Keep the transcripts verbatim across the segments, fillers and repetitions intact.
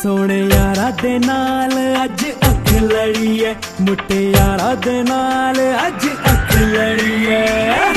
सोने यारा दे नाल अज अख लड़ी है, मुट्टे यारा दे नाल अज अख लड़ी है।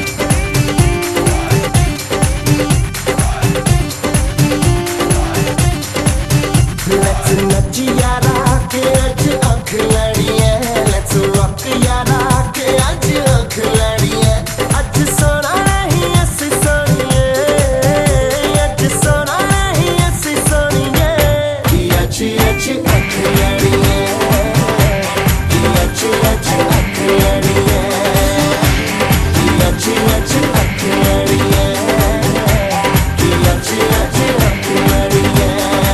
Let's नच यारा के अज अख लड़ी है, Let's rock यारा के अज अख लड़ी है। अज सोना नहीं असी सोनिए, अज सोना नहीं असी सोनिए। कि अज अज अख लड़ी है, कि अज अज अख लड़ी है, कि अज अज अख लड़ी है, कि अज अज अख लड़ी है।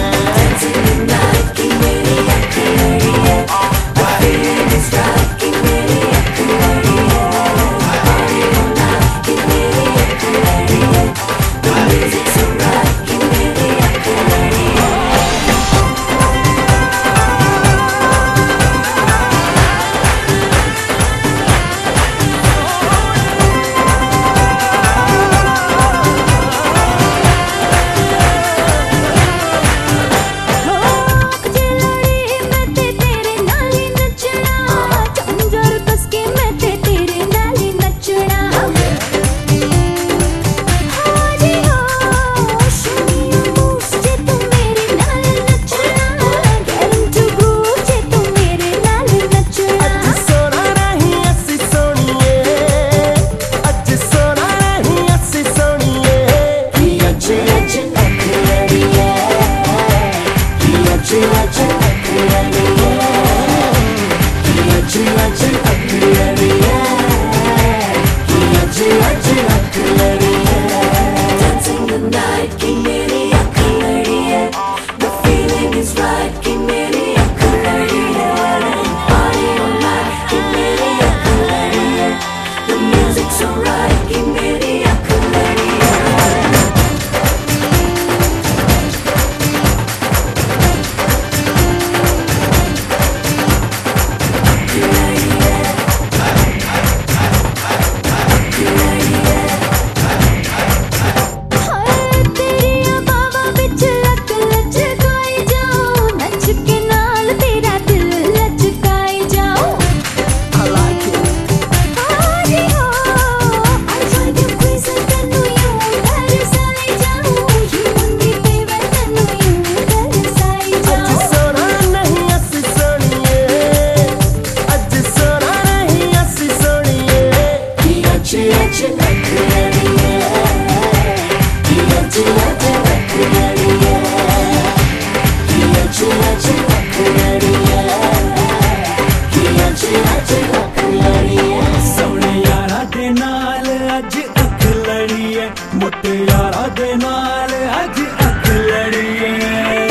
सोने यारा दे नाल अज अख लड़ी है, मुट्टे यारा दे नाल अज अख लड़ी है।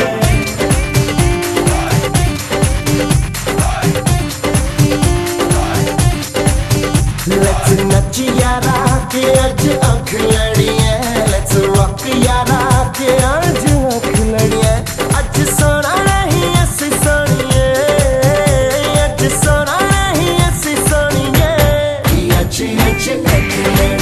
Let's नच यारा के अज अख लड़ी है, Let's rock यारा के अज अख लड़ी है। अज सोना नहीं असी सोनिए, अज सोना नहीं असी सोनिए। कि अज अज अख लड़ी